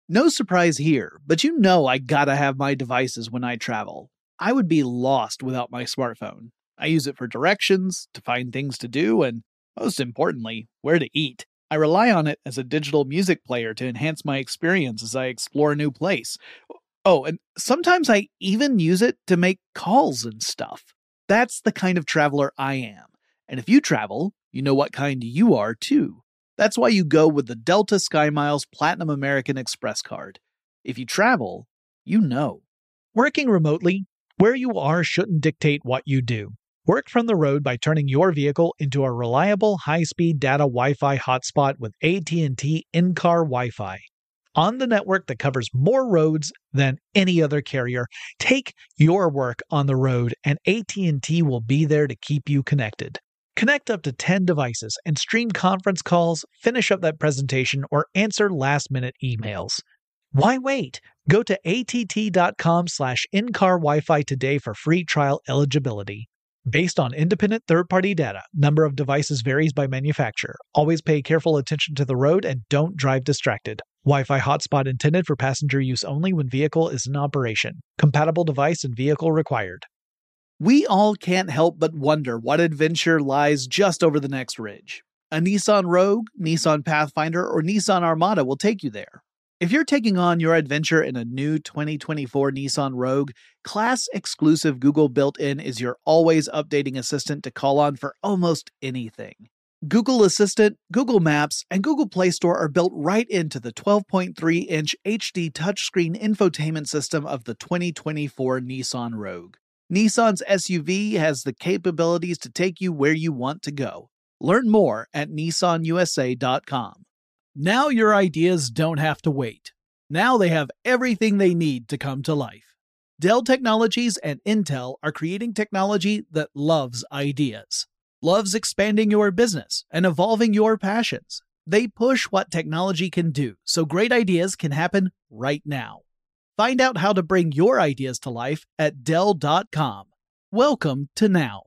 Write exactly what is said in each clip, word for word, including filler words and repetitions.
No surprise here, but you know I gotta have my devices when I travel. I would be lost without my smartphone. I use it for directions, to find things to do, and most importantly, where to eat. I rely on it as a digital music player to enhance my experience as I explore a new place. Oh, and sometimes I even use it to make calls and stuff. That's the kind of traveler I am. And if you travel, you know what kind you are too. That's why you go with the Delta SkyMiles Platinum American Express card. If you travel, you know. Working remotely, where you are shouldn't dictate what you do. Work from the road by turning your vehicle into a reliable high-speed data Wi-Fi hotspot with A T and T in-car Wi-Fi. On the network that covers more roads than any other carrier, take your work on the road and A T and T will be there to keep you connected. Connect up to ten devices and stream conference calls, finish up that presentation, or answer last-minute emails. Why wait? Go to att.com slash in-car Wi-Fi today for free trial eligibility. Based on independent third-party data, number of devices varies by manufacturer. Always pay careful attention to the road and don't drive distracted. Wi-Fi hotspot intended for passenger use only when vehicle is in operation. Compatible device and vehicle required. We all can't help but wonder what adventure lies just over the next ridge. A Nissan Rogue, Nissan Pathfinder, or Nissan Armada will take you there. If you're taking on your adventure in a new twenty twenty-four Nissan Rogue, class-exclusive Google built-in is your always updating assistant to call on for almost anything. Google Assistant, Google Maps, and Google Play Store are built right into the twelve point three inch H D touchscreen infotainment system of the twenty twenty-four Nissan Rogue. Nissan's S U V has the capabilities to take you where you want to go. Learn more at nissan u s a dot com. Now your ideas don't have to wait. Now they have everything they need to come to life. Dell Technologies and Intel are creating technology that loves ideas, loves expanding your business and evolving your passions. They push what technology can do so great ideas can happen right now. Find out how to bring your ideas to life at dell dot com. Welcome to Now.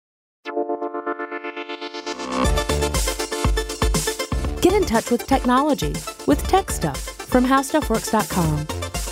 Get in touch with technology with Tech Stuff from how stuff works dot com.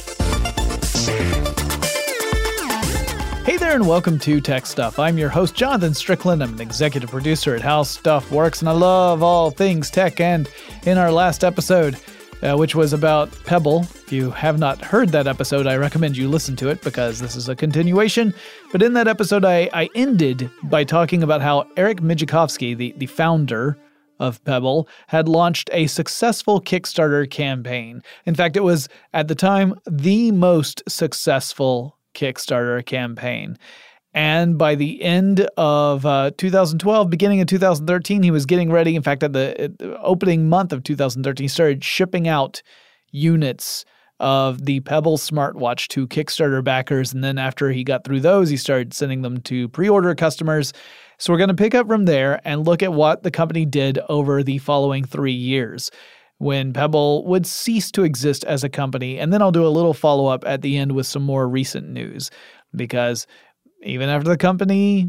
Hey there and welcome to Tech Stuff. I'm your host, Jonathan Strickland. I'm an executive producer at How Stuff Works, and I love all things tech. And in our last episode, uh, which was about Pebble, if you have not heard that episode, I recommend you listen to it because this is a continuation. But in that episode, I, I ended by talking about how Eric Mijakovsky, the, the founder of Pebble, had launched a successful Kickstarter campaign. In fact, it was, at the time, the most successful Kickstarter campaign. And by the end of uh, two thousand twelve, beginning of two thousand thirteen, he was getting ready. In fact, at the, at the opening month of two thousand thirteen, he started shipping out units of the Pebble smartwatch to Kickstarter backers. And then after he got through those, he started sending them to pre-order customers. So we're going to pick up from there and look at what the company did over the following three years when Pebble would cease to exist as a company. And then I'll do a little follow-up at the end with some more recent news, because even after the company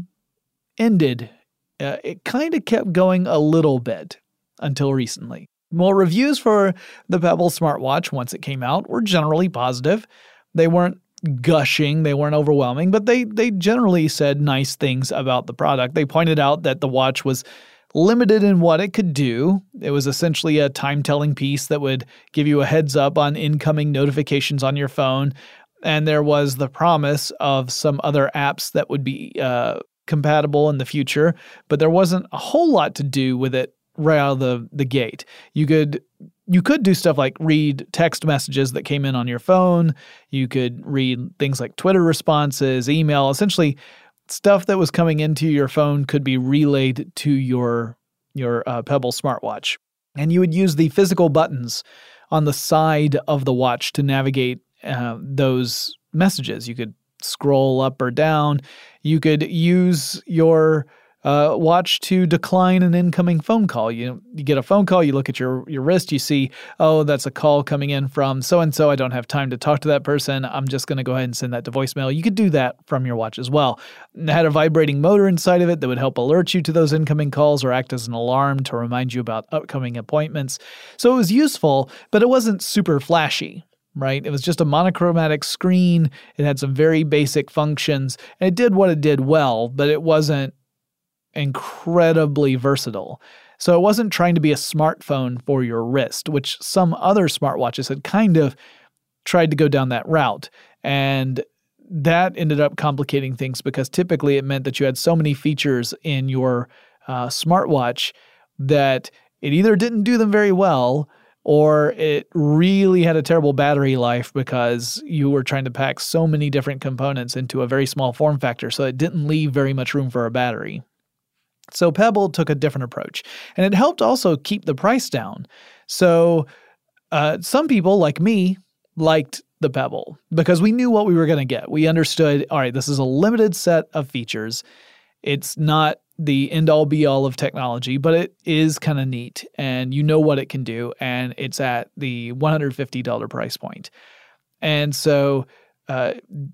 ended, uh, it kind of kept going a little bit until recently. Well, reviews for the Pebble smartwatch once it came out were generally positive. They weren't gushing, they weren't overwhelming, but they they generally said nice things about the product. They pointed out that the watch was limited in what it could do. It was essentially a time-telling piece that would give you a heads up on incoming notifications on your phone. And there was the promise of some other apps that would be uh, compatible in the future, but there wasn't a whole lot to do with it right out of the, the gate. You could you could do stuff like read text messages that came in on your phone. You could read things like Twitter responses, email, essentially stuff that was coming into your phone could be relayed to your your uh, Pebble smartwatch. And you would use the physical buttons on the side of the watch to navigate uh, those messages. You could scroll up or down. You could use your uh, watch to decline an incoming phone call. You you get a phone call, you look at your, your wrist, you see, oh, that's a call coming in from so-and-so. I don't have time to talk to that person. I'm just going to go ahead and send that to voicemail. You could do that from your watch as well. It had a vibrating motor inside of it that would help alert you to those incoming calls or act as an alarm to remind you about upcoming appointments. So it was useful, but it wasn't super flashy. right? It was just a monochromatic screen. It had some very basic functions, and it did what it did well, but it wasn't incredibly versatile. So it wasn't trying to be a smartphone for your wrist, which some other smartwatches had kind of tried to go down that route. And that ended up complicating things because typically it meant that you had so many features in your uh, smartwatch that it either didn't do them very well or it really had a terrible battery life because you were trying to pack so many different components into a very small form factor, so it didn't leave very much room for a battery. So Pebble took a different approach, and it helped also keep the price down. So uh, some people, like me, liked the Pebble because we knew what we were going to get. We understood, all right, this is a limited set of features. It's not the end-all be-all of technology, but it is kind of neat, and you know what it can do, and it's at the one hundred fifty dollars price point. And so uh,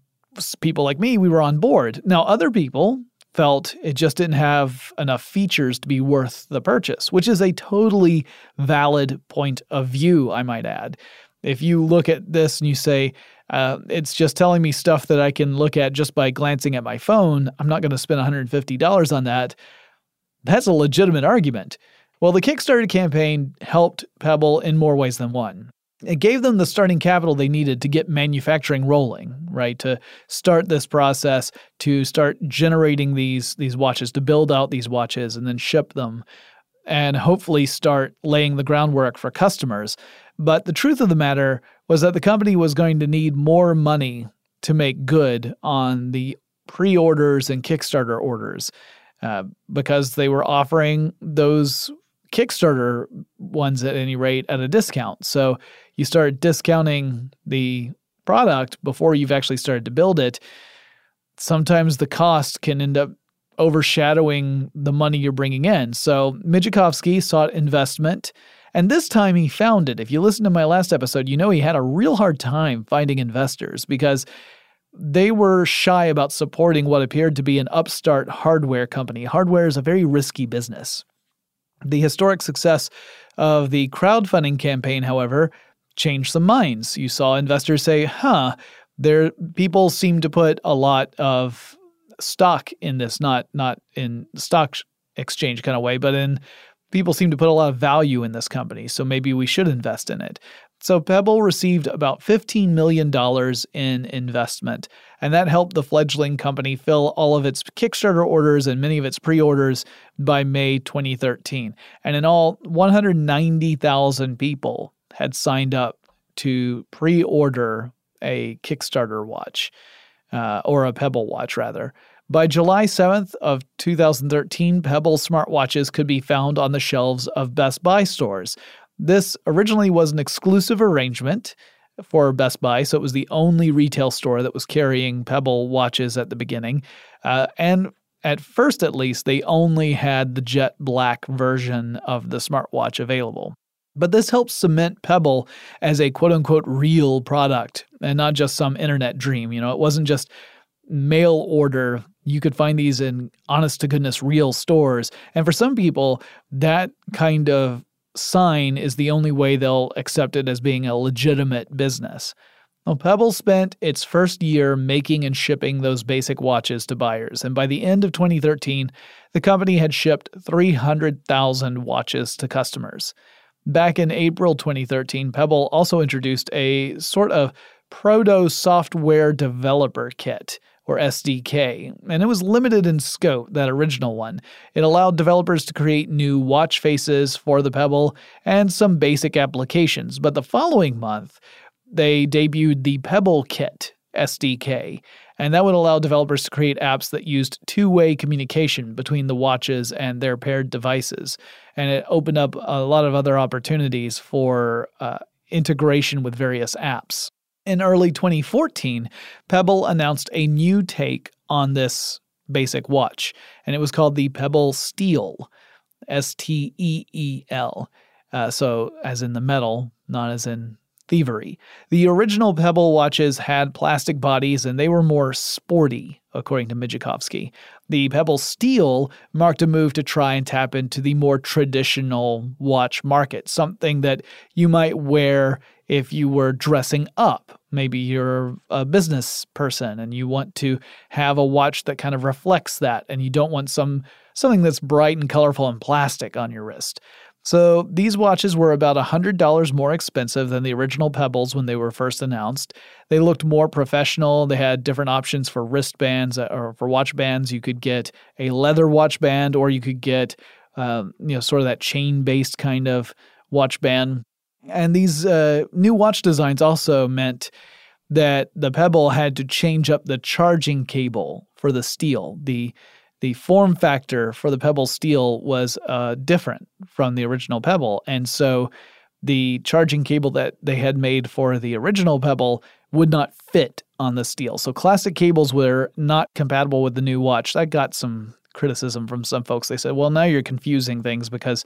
people like me, we were on board. Now, other people felt it just didn't have enough features to be worth the purchase, which is a totally valid point of view, I might add. If you look at this and you say, uh, it's just telling me stuff that I can look at just by glancing at my phone, I'm not going to spend one hundred fifty dollars on that, that's a legitimate argument. Well, the Kickstarter campaign helped Pebble in more ways than one. It gave them the starting capital they needed to get manufacturing rolling, right? To start this process, to start generating these, these watches, to build out these watches and then ship them, and hopefully start laying the groundwork for customers. But the truth of the matter was that the company was going to need more money to make good on the pre-orders and Kickstarter orders uh, because they were offering those Kickstarter ones at any rate at a discount. So you start discounting the product before you've actually started to build it. Sometimes the cost can end up overshadowing the money you're bringing in. So Mijakovsky sought investment, and this time he found it. If you listen to my last episode, you know he had a real hard time finding investors because they were shy about supporting what appeared to be an upstart hardware company. Hardware is a very risky business. The historic success of the crowdfunding campaign, however, changed some minds. You saw investors say, huh, there people seem to put a lot of stock in this, not not in stock exchange kind of way, but in people seem to put a lot of value in this company, so maybe we should invest in it. So Pebble received about fifteen million dollars in investment, and that helped the fledgling company fill all of its Kickstarter orders and many of its pre-orders by May twenty thirteen. And in all, one hundred ninety thousand people had signed up to pre-order a Kickstarter watch, uh, or a Pebble watch, rather. By July seventh of two thousand thirteen, Pebble smartwatches could be found on the shelves of Best Buy stores. This originally was an exclusive arrangement for Best Buy, so it was the only retail store that was carrying Pebble watches at the beginning. Uh, and at first, at least, they only had the jet black version of the smartwatch available. But this helps cement Pebble as a quote-unquote real product and not just some internet dream. You know, it wasn't just mail order. You could find these in honest-to-goodness real stores. And for some people, that kind of sign is the only way they'll accept it as being a legitimate business. Well, Pebble spent its first year making and shipping those basic watches to buyers, and by the end of twenty thirteen, the company had shipped three hundred thousand watches to customers. Back in April twenty thirteen, Pebble also introduced a sort of proto-software developer kit, or S D K, and it was limited in scope, that original one. It allowed developers to create new watch faces for the Pebble and some basic applications, but the following month, they debuted the Pebble Kit S D K, and that would allow developers to create apps that used two-way communication between the watches and their paired devices, and it opened up a lot of other opportunities for uh, integration with various apps. In early twenty fourteen, Pebble announced a new take on this basic watch, and it was called the Pebble Steel, S T E E L, uh, so as in the metal, not as in thievery. The original Pebble watches had plastic bodies, and they were more sporty according to Mijakovsky. The Pebble Steel marked a move to try and tap into the more traditional watch market, something that you might wear if you were dressing up. Maybe you're a business person and you want to have a watch that kind of reflects that, and you don't want some something that's bright and colorful and plastic on your wrist. So these watches were about one hundred dollars more expensive than the original Pebbles when they were first announced. They looked more professional. They had different options for wristbands or for watch bands. You could get a leather watch band, or you could get um, you know, sort of that chain-based kind of watch band. And these uh, new watch designs also meant that the Pebble had to change up the charging cable for the Steel. The The form factor for the Pebble Steel was uh, different from the original Pebble, and so the charging cable that they had made for the original Pebble would not fit on the Steel. So classic cables were not compatible with the new watch. That got some criticism from some folks. They said, well, now you're confusing things, because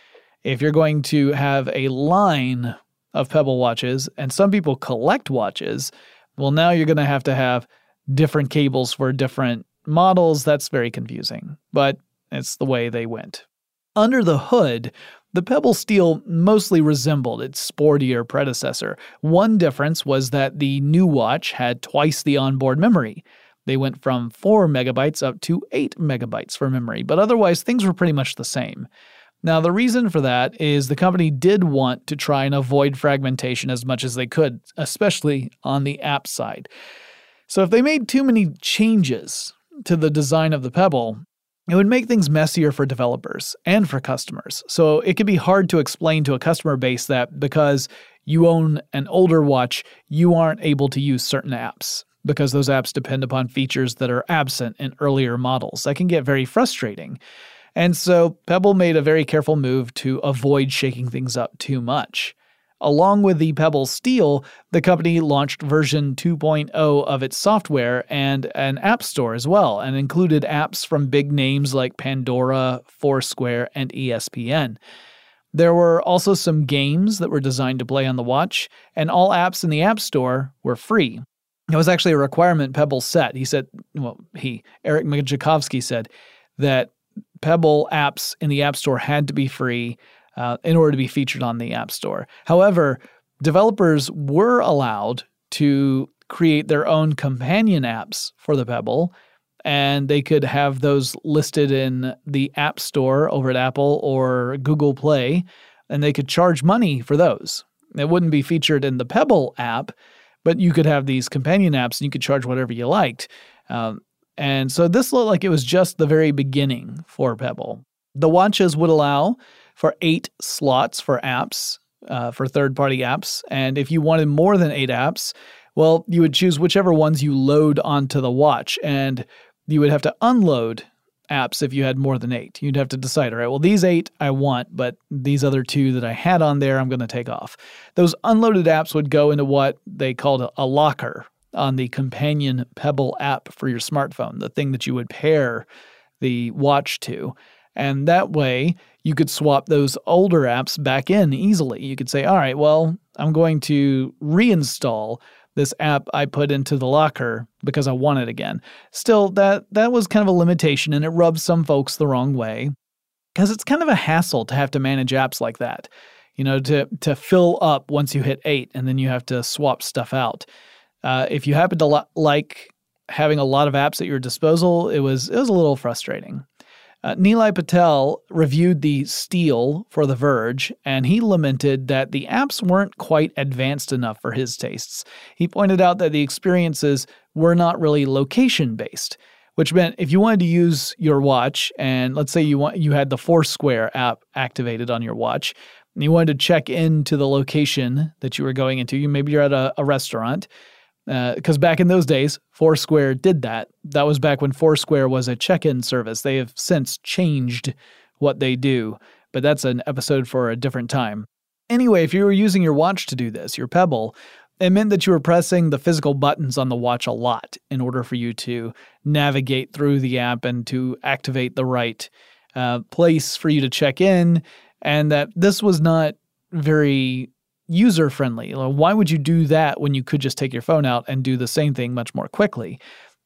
if you're going to have a line of Pebble watches, and some people collect watches, well, now you're going to have to have different cables for different models. That's very confusing, but it's the way they went. Under the hood, the Pebble Steel mostly resembled its sportier predecessor. One difference was that the new watch had twice the onboard memory. They went from four megabytes up to eight megabytes for memory, but otherwise things were pretty much the same. Now, the reason for that is the company did want to try and avoid fragmentation as much as they could, especially on the app side. So if they made too many changes to the design of the Pebble, it would make things messier for developers and for customers. So it could be hard to explain to a customer base that because you own an older watch, you aren't able to use certain apps because those apps depend upon features that are absent in earlier models. That can get very frustrating. And so Pebble made a very careful move to avoid shaking things up too much. Along with the Pebble Steel, the company launched version two point oh of its software and an app store as well, and included apps from big names like Pandora, Foursquare, and E S P N. There were also some games that were designed to play on the watch, and all apps in the App Store were free. It was actually a requirement Pebble set. He said, well, he, Eric Mijakovsky said that Pebble apps in the App Store had to be free Uh, in order to be featured on the App Store. However, developers were allowed to create their own companion apps for the Pebble, and they could have those listed in the App Store over at Apple or Google Play, and they could charge money for those. It wouldn't be featured in the Pebble app, but you could have these companion apps and you could charge whatever you liked. Um, and so this looked like it was just the very beginning for Pebble. The watches would allow for eight slots for apps, uh, for third-party apps. And if you wanted more than eight apps, well, you would choose whichever ones you load onto the watch. And you would have to unload apps if you had more than eight. You'd have to decide, all right, well, these eight I want, but these other two that I had on there, I'm going to take off. Those unloaded apps would go into what they called a, a locker on the companion Pebble app for your smartphone, the thing that you would pair the watch to. And that way, you could swap those older apps back in easily. You could say, all right, well, I'm going to reinstall this app I put into the locker because I want it again. Still, that that was kind of a limitation, and it rubs some folks the wrong way because it's kind of a hassle to have to manage apps like that. You know, to to fill up once you hit eight, and then you have to swap stuff out. Uh, if you happen to li- like having a lot of apps at your disposal, it was it was a little frustrating. Uh, Nilay Patel reviewed the Steel for The Verge, and he lamented that the apps weren't quite advanced enough for his tastes. He pointed out that the experiences were not really location-based, which meant if you wanted to use your watch, and let's say you want you had the Foursquare app activated on your watch, and you wanted to check into the location that you were going into, you maybe you're at a, a restaurant, because uh, back in those days, Foursquare did that. That was back when Foursquare was a check-in service. They have since changed what they do, but that's an episode for a different time. Anyway, if you were using your watch to do this, your Pebble, it meant that you were pressing the physical buttons on the watch a lot in order for you to navigate through the app and to activate the right uh, place for you to check in, and that this was not very user-friendly. Why would you do that when you could just take your phone out and do the same thing much more quickly?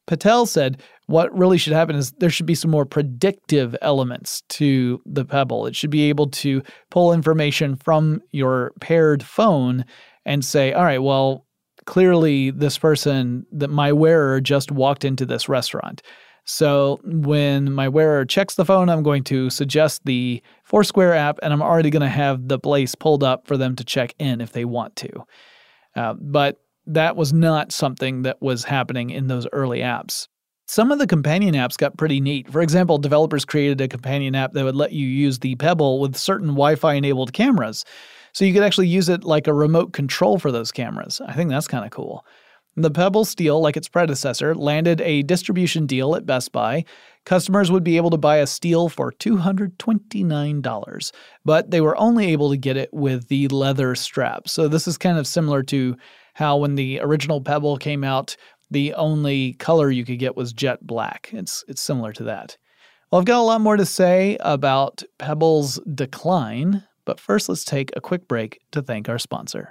Patel said what really should happen is there should be some more predictive elements to the Pebble. It should be able to pull information from your paired phone and say, all right, well, clearly this person, that my wearer just walked into this restaurant. So when my wearer checks the phone, I'm going to suggest the Foursquare app, and I'm already going to have the place pulled up for them to check in if they want to. Uh, but that was not something that was happening in those early apps. Some of the companion apps got pretty neat. For example, developers created a companion app that would let you use the Pebble with certain Wi-Fi enabled cameras. So you could actually use it like a remote control for those cameras. I think that's kind of cool. The Pebble Steel, like its predecessor, landed a distribution deal at Best Buy. Customers would be able to buy a Steel for two hundred twenty-nine dollars, but they were only able to get it with the leather strap. So this is kind of similar to how when the original Pebble came out, the only color you could get was jet black. It's it's similar to that. Well, I've got a lot more to say about Pebble's decline, but first let's take a quick break to thank our sponsor.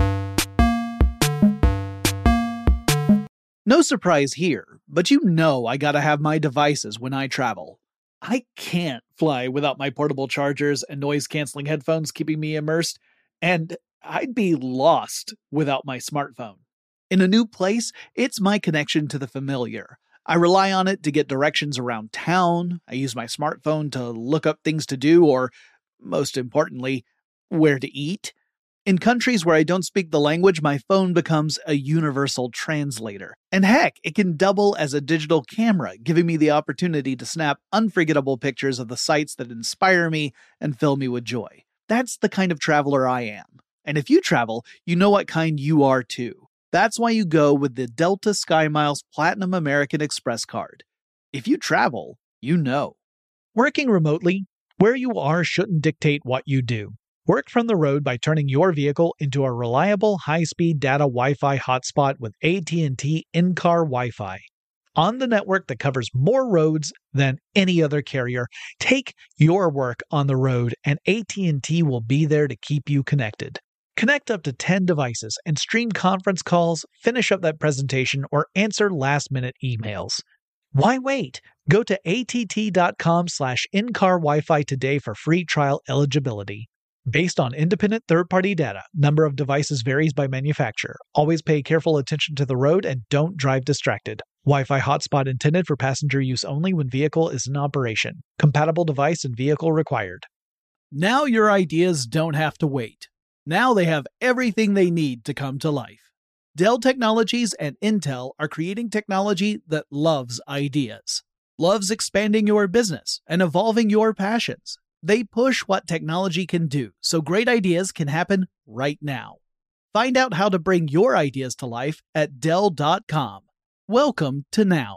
No surprise here, but you know I gotta have my devices when I travel. I can't fly without my portable chargers and noise-canceling headphones keeping me immersed, and I'd be lost without my smartphone. In a new place, it's my connection to the familiar. I rely on it to get directions around town, I use my smartphone to look up things to do, or, most importantly, where to eat. In countries where I don't speak the language, my phone becomes a universal translator. And heck, it can double as a digital camera, giving me the opportunity to snap unforgettable pictures of the sights that inspire me and fill me with joy. That's the kind of traveler I am. And if you travel, you know what kind you are too. That's why you go with the Delta SkyMiles Platinum American Express card. If you travel, you know. Working remotely, where you are shouldn't dictate what you do. Work from the road by turning your vehicle into a reliable high-speed data Wi-Fi hotspot with A T and T in-car Wi-Fi. On the network that covers more roads than any other carrier, take your work on the road and A T and T will be there to keep you connected. Connect up to ten devices and stream conference calls, finish up that presentation, or answer last-minute emails. Why wait? Go to att.com slash in-car Wi-Fi today for free trial eligibility. Based on independent third-party data, number of devices varies by manufacturer. Always pay careful attention to the road and don't drive distracted. Wi-Fi hotspot intended for passenger use only when vehicle is in operation. Compatible device and vehicle required. Now your ideas don't have to wait. Now they have everything they need to come to life. Dell Technologies and Intel are creating technology that loves ideas, loves expanding your business and evolving your passions. They push what technology can do, so great ideas can happen right now. Find out how to bring your ideas to life at Dell dot com. Welcome to now.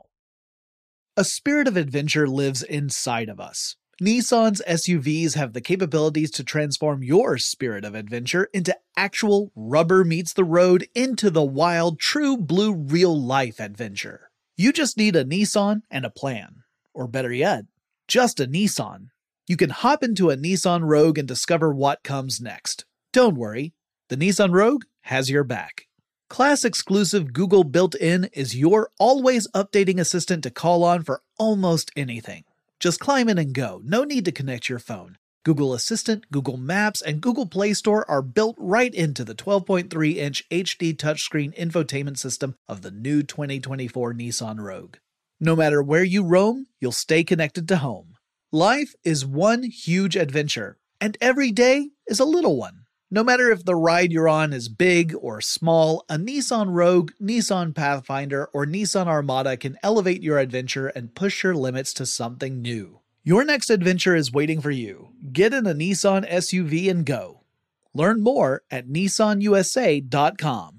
A spirit of adventure lives inside of us. Nissan's S U Vs have the capabilities to transform your spirit of adventure into actual rubber meets the road into the wild, true blue real-life adventure. You just need a Nissan and a plan. Or better yet, just a Nissan. You can hop into a Nissan Rogue and discover what comes next. Don't worry, the Nissan Rogue has your back. Class-exclusive Google built-in is your always updating assistant to call on for almost anything. Just climb in and go, no need to connect your phone. Google Assistant, Google Maps, and Google Play Store are built right into the twelve point three inch H D touchscreen infotainment system of the new twenty twenty-four Nissan Rogue. No matter where you roam, you'll stay connected to home. Life is one huge adventure, and every day is a little one. No matter if the ride you're on is big or small, a Nissan Rogue, Nissan Pathfinder, or Nissan Armada can elevate your adventure and push your limits to something new. Your next adventure is waiting for you. Get in a Nissan S U V and go. Learn more at Nissan U S A dot com.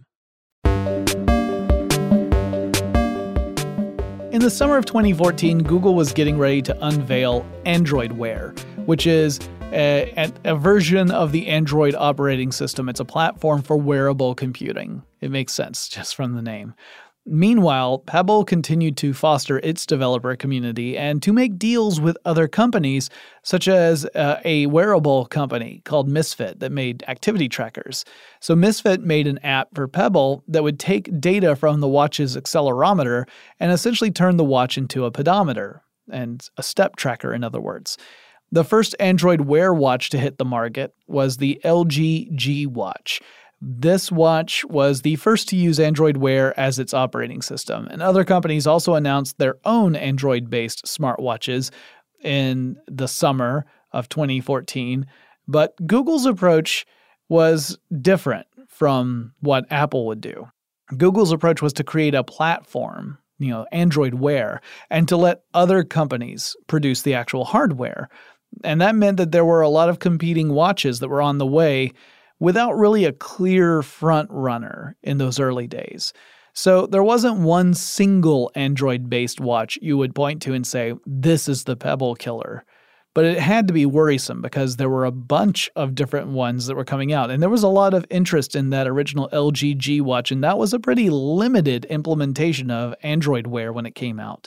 In the summer of twenty fourteen, Google was getting ready to unveil Android Wear, which is a, a, a version of the Android operating system. It's a platform for wearable computing. It makes sense just from the name. Meanwhile, Pebble continued to foster its developer community and to make deals with other companies, such as uh, a wearable company called Misfit that made activity trackers. So Misfit made an app for Pebble that would take data from the watch's accelerometer and essentially turn the watch into a pedometer, and a step tracker, in other words. The first Android Wear watch to hit the market was the L G G Watch. This watch was the first to use Android Wear as its operating system, and other companies also announced their own Android-based smartwatches in the summer of twenty fourteen. But Google's approach was different from what Apple would do. Google's approach was to create a platform, you know, Android Wear, and to let other companies produce the actual hardware. And that meant that there were a lot of competing watches that were on the way without really a clear front runner in those early days. So there wasn't one single Android-based watch you would point to and say, this is the Pebble killer. But it had to be worrisome because there were a bunch of different ones that were coming out. And there was a lot of interest in that original L G G watch, and that was a pretty limited implementation of Android Wear when it came out.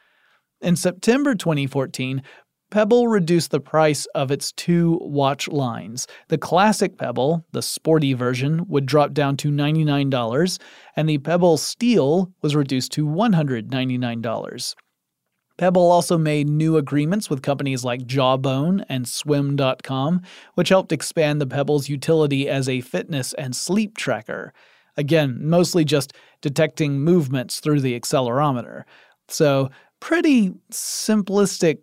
In September twenty fourteen, Pebble reduced the price of its two watch lines. The classic Pebble, the sporty version, would drop down to ninety-nine dollars, and the Pebble Steel was reduced to one hundred ninety-nine dollars. Pebble also made new agreements with companies like Jawbone and Swim dot com, which helped expand the Pebble's utility as a fitness and sleep tracker. Again, mostly just detecting movements through the accelerometer. So, pretty simplistic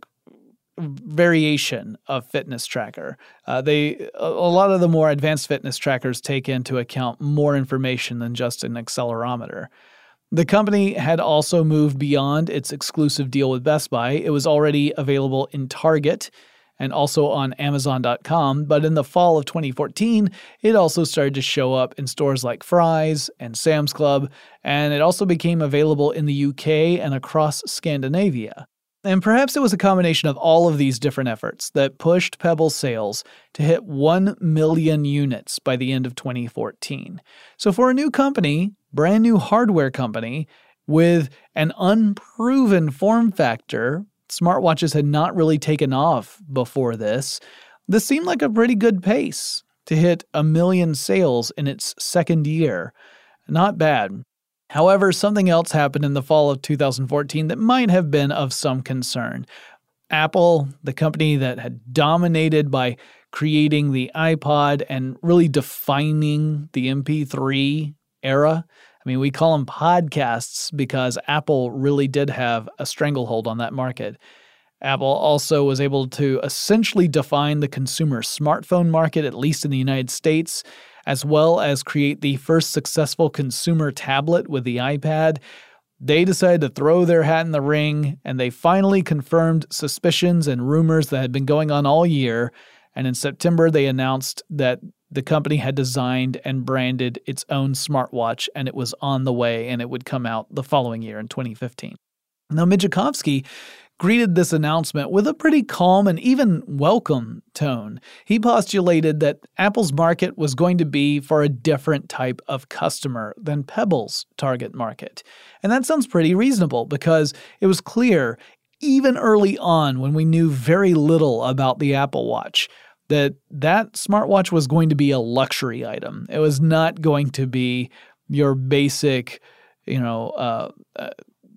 variation of fitness tracker. Uh, they a lot of the more advanced fitness trackers take into account more information than just an accelerometer. The company had also moved beyond its exclusive deal with Best Buy. It was already available in Target and also on Amazon dot com, but in the fall of twenty fourteen, it also started to show up in stores like Fry's and Sam's Club, and it also became available in the U K and across Scandinavia. And perhaps it was a combination of all of these different efforts that pushed Pebble's sales to hit one million units by the end of twenty fourteen. So for a new company, brand new hardware company, with an unproven form factor, smartwatches had not really taken off before this, this seemed like a pretty good pace to hit a million sales in its second year. Not bad. However, something else happened in the fall of two thousand fourteen that might have been of some concern. Apple, the company that had dominated by creating the iPod and really defining the M P three era. I mean, we call them podcasts because Apple really did have a stranglehold on that market. Apple also was able to essentially define the consumer smartphone market, at least in the United States, as well as create the first successful consumer tablet with the iPad. They decided to throw their hat in the ring, and they finally confirmed suspicions and rumors that had been going on all year. And in September, they announced that the company had designed and branded its own smartwatch, and it was on the way, and it would come out the following year in twenty fifteen. Now, Mijalkovsky greeted this announcement with a pretty calm and even welcome tone. He postulated that Apple's market was going to be for a different type of customer than Pebble's target market. And that sounds pretty reasonable because it was clear, even early on when we knew very little about the Apple Watch, that that smartwatch was going to be a luxury item. It was not going to be your basic, you know, uh, uh,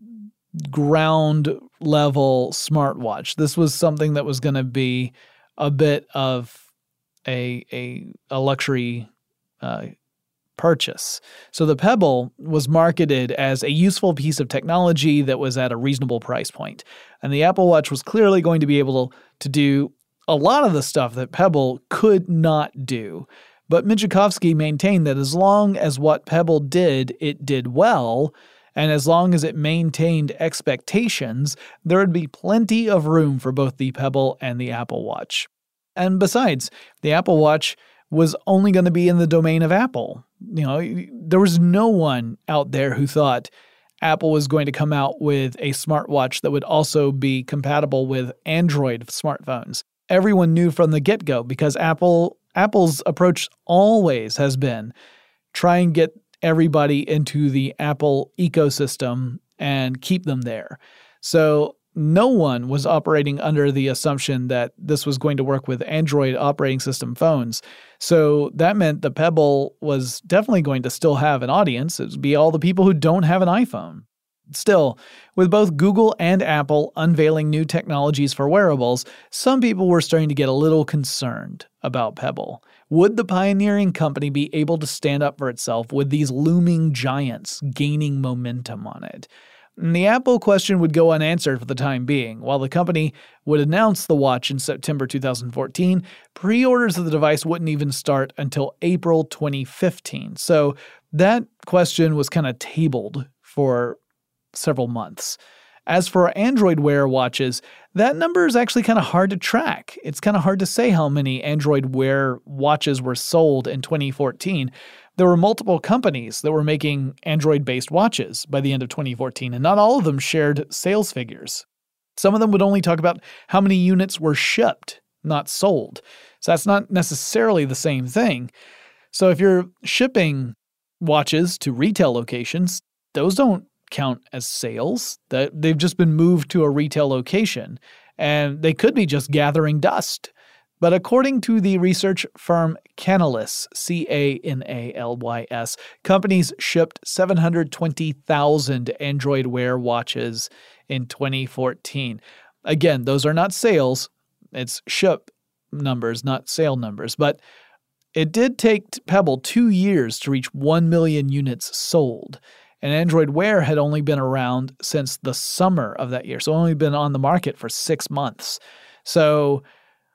ground level smartwatch. This was something that was going to be a bit of a a, a luxury uh, purchase. So the Pebble was marketed as a useful piece of technology that was at a reasonable price point. And the Apple Watch was clearly going to be able to do a lot of the stuff that Pebble could not do. But Mijalkovsky maintained that as long as what Pebble did, it did well, and as long as it maintained expectations, there would be plenty of room for both the Pebble and the Apple Watch. And besides, the Apple Watch was only going to be in the domain of Apple. You know, there was no one out there who thought Apple was going to come out with a smartwatch that would also be compatible with Android smartphones. Everyone knew from the get-go because Apple Apple's approach always has been try and get everybody into the Apple ecosystem and keep them there. So no one was operating under the assumption that this was going to work with Android operating system phones. So that meant the Pebble was definitely going to still have an audience. It would be all the people who don't have an iPhone. Still, with both Google and Apple unveiling new technologies for wearables, some people were starting to get a little concerned about Pebble. Would the pioneering company be able to stand up for itself with these looming giants gaining momentum on it? And the Apple question would go unanswered for the time being. While the company would announce the watch in September two thousand fourteen, pre-orders of the device wouldn't even start until April twenty fifteen. So that question was kind of tabled for several months. As for Android Wear watches, that number is actually kind of hard to track. It's kind of hard to say how many Android Wear watches were sold in twenty fourteen. There were multiple companies that were making Android-based watches by the end of twenty fourteen, and not all of them shared sales figures. Some of them would only talk about how many units were shipped, not sold. So that's not necessarily the same thing. So if you're shipping watches to retail locations, those don't count as sales. That they've just been moved to a retail location, and they could be just gathering dust. But according to the research firm Canalys, C A N A L Y S, companies shipped seven hundred twenty thousand Android Wear watches in twenty fourteen. Again, those are not sales. It's ship numbers, not sale numbers. But it did take Pebble two years to reach one million units sold. And Android Wear had only been around since the summer of that year, so only been on the market for six months. So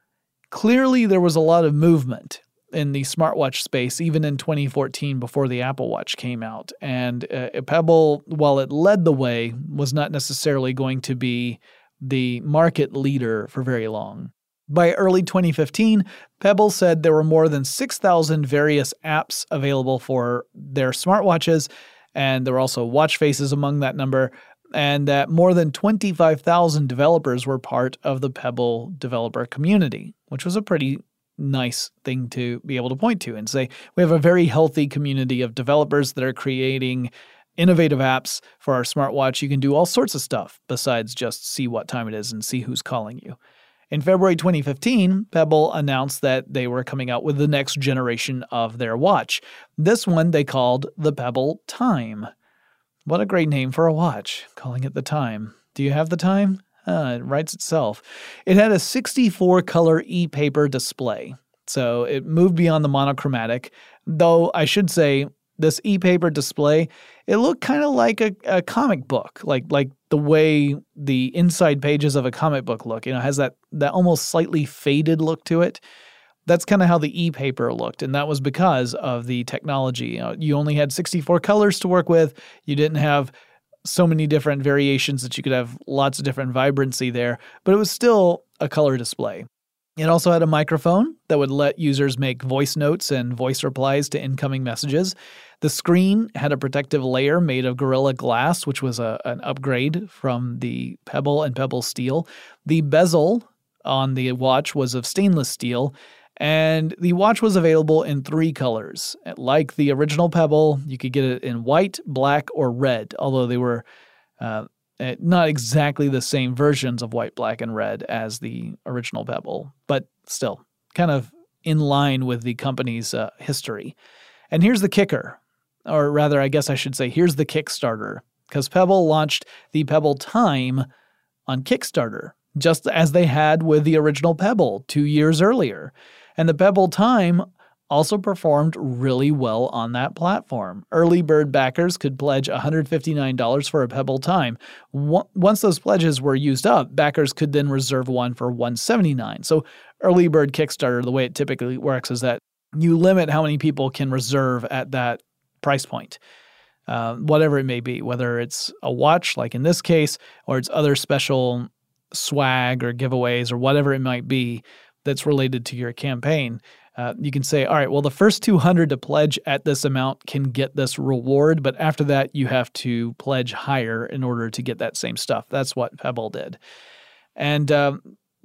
clearly there was a lot of movement in the smartwatch space, even in twenty fourteen before the Apple Watch came out. And uh, Pebble, while it led the way, was not necessarily going to be the market leader for very long. By early twenty fifteen, Pebble said there were more than six thousand various apps available for their smartwatches, and there were also watch faces among that number, and that more than twenty-five thousand developers were part of the Pebble developer community, which was a pretty nice thing to be able to point to and say, we have a very healthy community of developers that are creating innovative apps for our smartwatch. You can do all sorts of stuff besides just see what time it is and see who's calling you. In February twenty fifteen, Pebble announced that they were coming out with the next generation of their watch. This one they called the Pebble Time. What a great name for a watch, calling it the Time. Do you have the time? Uh, it writes itself. It had a sixty-four color e-paper display, so it moved beyond the monochromatic, though I should say this e-paper display, it looked kind of like a, a comic book, like like the way the inside pages of a comic book look. You know, it has that, that almost slightly faded look to it. That's kind of how the e-paper looked, and that was because of the technology. You know, you only had sixty-four colors to work with. You didn't have so many different variations that you could have lots of different vibrancy there, but it was still a color display. It also had a microphone that would let users make voice notes and voice replies to incoming messages. The screen had a protective layer made of Gorilla Glass, which was a, an upgrade from the Pebble and Pebble Steel. The bezel on the watch was of stainless steel, and the watch was available in three colors. Like the original Pebble, you could get it in white, black, or red, although they were uh, not exactly the same versions of white, black, and red as the original Pebble, but still kind of in line with the company's uh, history. And here's the kicker, or rather, I guess I should say, here's the Kickstarter, because Pebble launched the Pebble Time on Kickstarter, just as they had with the original Pebble two years earlier. And the Pebble Time also performed really well on that platform. Early bird backers could pledge one hundred fifty-nine dollars for a Pebble Time. Once those pledges were used up, backers could then reserve one for one hundred seventy-nine dollars. So early bird Kickstarter, the way it typically works is that you limit how many people can reserve at that price point, uh, whatever it may be, whether it's a watch, like in this case, or it's other special swag or giveaways or whatever it might be that's related to your campaign. Uh, you can say, all right, well, the first two hundred to pledge at this amount can get this reward, but after that, you have to pledge higher in order to get that same stuff. That's what Pebble did. And um,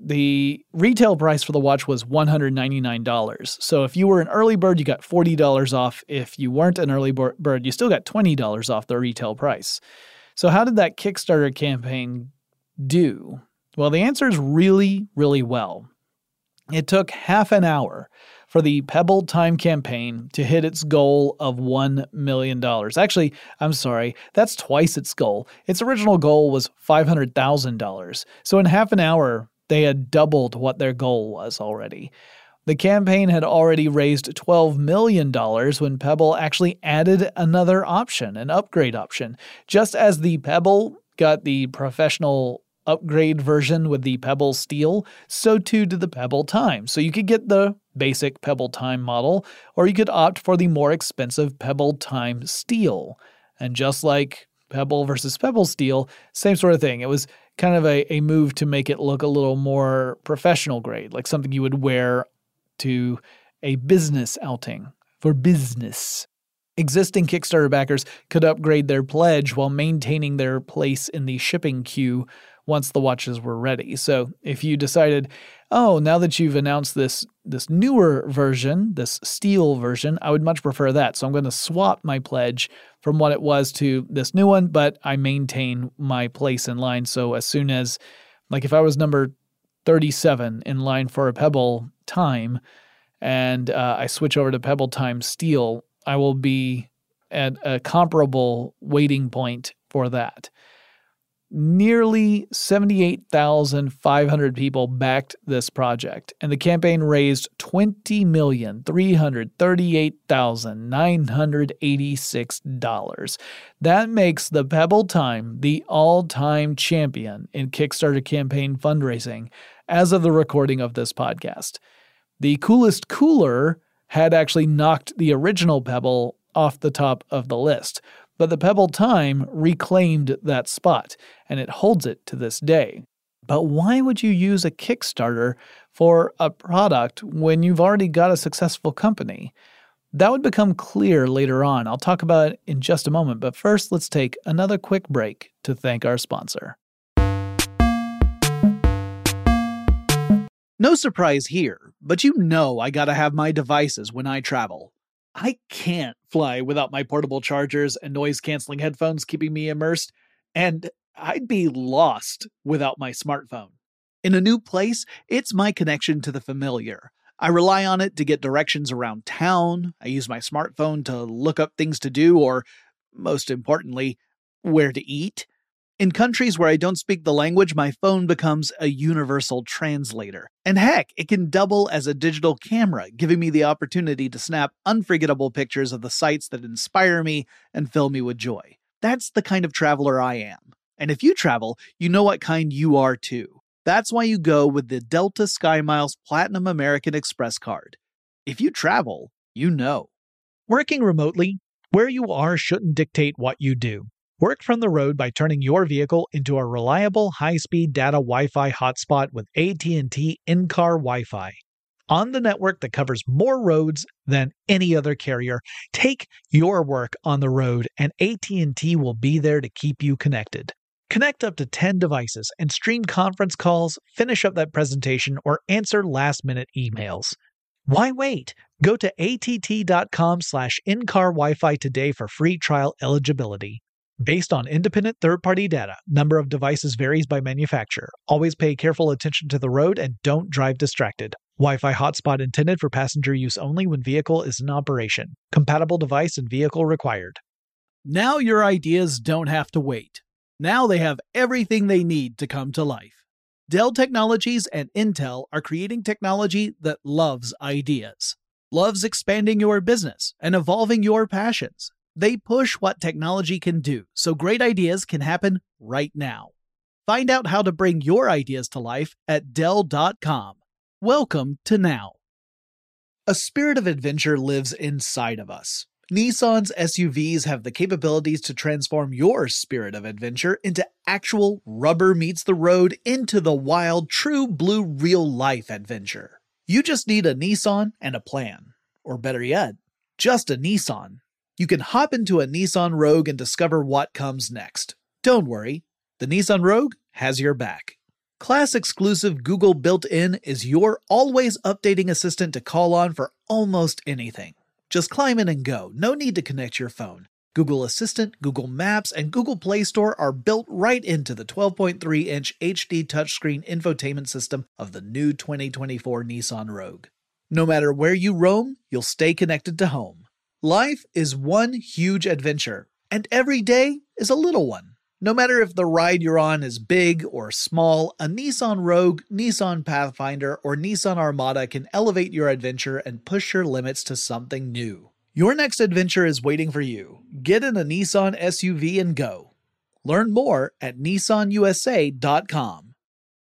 the retail price for the watch was one hundred ninety-nine dollars. So if you were an early bird, you got forty dollars off. If you weren't an early bird, you still got twenty dollars off the retail price. So how did that Kickstarter campaign do? Well, the answer is really, really well. It took half an hour for the Pebble Time campaign to hit its goal of one million dollars. Actually, I'm sorry, that's twice its goal. Its original goal was five hundred thousand dollars. So in half an hour, they had doubled what their goal was already. The campaign had already raised twelve million dollars when Pebble actually added another option, an upgrade option. Just as the Pebble got the professional upgrade version with the Pebble Steel, so too did the Pebble Time. So you could get the basic Pebble Time model, or you could opt for the more expensive Pebble Time Steel. And just like Pebble versus Pebble Steel, same sort of thing. It was kind of a, a move to make it look a little more professional grade, like something you would wear to a business outing for business. Existing Kickstarter backers could upgrade their pledge while maintaining their place in the shipping queue once the watches were ready. So if you decided, oh, now that you've announced this this newer version, this steel version, I would much prefer that. So I'm going to swap my pledge from what it was to this new one, but I maintain my place in line. So as soon as, like if I was number thirty-seven in line for a Pebble Time and uh, I switch over to Pebble Time Steel, I will be at a comparable waiting point for that. Nearly seventy-eight thousand five hundred people backed this project, and the campaign raised twenty million three hundred thirty-eight thousand nine hundred eighty-six dollars. That makes the Pebble Time the all-time champion in Kickstarter campaign fundraising as of the recording of this podcast. The Coolest Cooler had actually knocked the original Pebble off the top of the list, but the Pebble Time reclaimed that spot, and it holds it to this day. But why would you use a Kickstarter for a product when you've already got a successful company? That would become clear later on. I'll talk about it in just a moment, but first let's take another quick break to thank our sponsor. No surprise here, but you know I gotta have my devices when I travel. I can't fly without my portable chargers and noise-canceling headphones keeping me immersed, and I'd be lost without my smartphone. In a new place, it's my connection to the familiar. I rely on it to get directions around town, I use my smartphone to look up things to do, or, most importantly, where to eat. In countries where I don't speak the language, my phone becomes a universal translator. And heck, it can double as a digital camera, giving me the opportunity to snap unforgettable pictures of the sights that inspire me and fill me with joy. That's the kind of traveler I am. And if you travel, you know what kind you are too. That's why you go with the Delta SkyMiles Platinum American Express card. If you travel, you know. Working remotely, where you are shouldn't dictate what you do. Work from the road by turning your vehicle into a reliable high-speed data Wi-Fi hotspot with A T and T in-car Wi-Fi. On the network that covers more roads than any other carrier, take your work on the road and A T and T will be there to keep you connected. Connect up to ten devices and stream conference calls, finish up that presentation, or answer last-minute emails. Why wait? Go to att.com slash in-car Wi-Fi today for free trial eligibility. Based on independent third-party data, number of devices varies by manufacturer. Always pay careful attention to the road and don't drive distracted. Wi-Fi hotspot intended for passenger use only when vehicle is in operation. Compatible device and vehicle required. Now your ideas don't have to wait. Now they have everything they need to come to life. Dell Technologies and Intel are creating technology that loves ideas, loves expanding your business and evolving your passions. They push what technology can do, so great ideas can happen right now. Find out how to bring your ideas to life at Dell dot com. Welcome to Now. A spirit of adventure lives inside of us. Nissan's S U Vs have the capabilities to transform your spirit of adventure into actual rubber meets the road into the wild, true blue real-life adventure. You just need a Nissan and a plan. Or better yet, just a Nissan. You can hop into a Nissan Rogue and discover what comes next. Don't worry, the Nissan Rogue has your back. Class-exclusive Google built-in is your always updating assistant to call on for almost anything. Just climb in and go. No need to connect your phone. Google Assistant, Google Maps, and Google Play Store are built right into the twelve point three inch H D touchscreen infotainment system of the new twenty twenty-four Nissan Rogue. No matter where you roam, you'll stay connected to home. Life is one huge adventure, and every day is a little one. No matter if the ride you're on is big or small, a Nissan Rogue, Nissan Pathfinder, or Nissan Armada can elevate your adventure and push your limits to something new. Your next adventure is waiting for you. Get in a Nissan S U V and go. Learn more at nissan u s a dot com.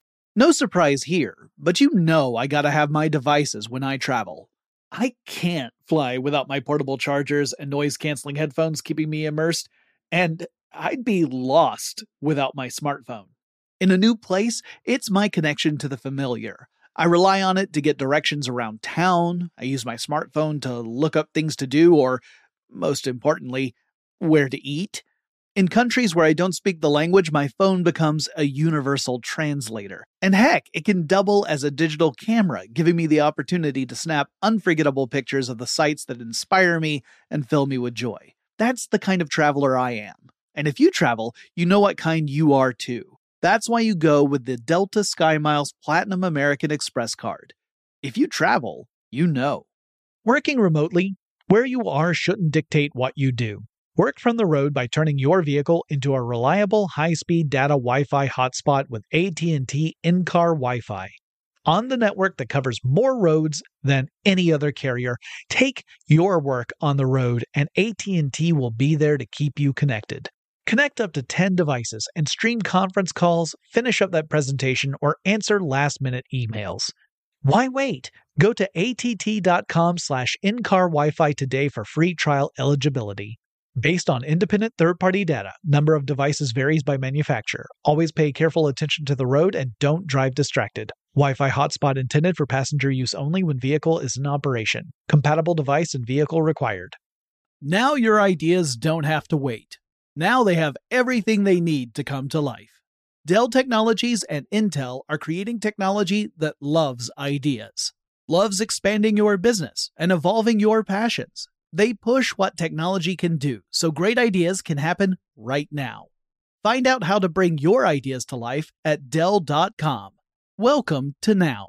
No surprise here, but you know I gotta have my devices when I travel. I can't fly without my portable chargers and noise-canceling headphones keeping me immersed, and I'd be lost without my smartphone. In a new place, it's my connection to the familiar. I rely on it to get directions around town. I use my smartphone to look up things to do, or, most importantly, where to eat. In countries where I don't speak the language, my phone becomes a universal translator. And heck, it can double as a digital camera, giving me the opportunity to snap unforgettable pictures of the sights that inspire me and fill me with joy. That's the kind of traveler I am. And if you travel, you know what kind you are too. That's why you go with the Delta SkyMiles Platinum American Express card. If you travel, you know. Working remotely, where you are shouldn't dictate what you do. Work from the road by turning your vehicle into a reliable high-speed data Wi-Fi hotspot with A T and T in-car Wi-Fi. On the network that covers more roads than any other carrier, take your work on the road and A T and T will be there to keep you connected. Connect up to ten devices and stream conference calls, finish up that presentation, or answer last-minute emails. Why wait? Go to att.com slash in-car Wi-Fi today for free trial eligibility. Based on independent third-party data, number of devices varies by manufacturer. Always pay careful attention to the road and don't drive distracted. Wi-Fi hotspot intended for passenger use only when vehicle is in operation. Compatible device and vehicle required. Now your ideas don't have to wait. Now they have everything they need to come to life. Dell Technologies and Intel are creating technology that loves ideas, loves expanding your business and evolving your passions. They push what technology can do, so great ideas can happen right now. Find out how to bring your ideas to life at dell dot com. Welcome to now.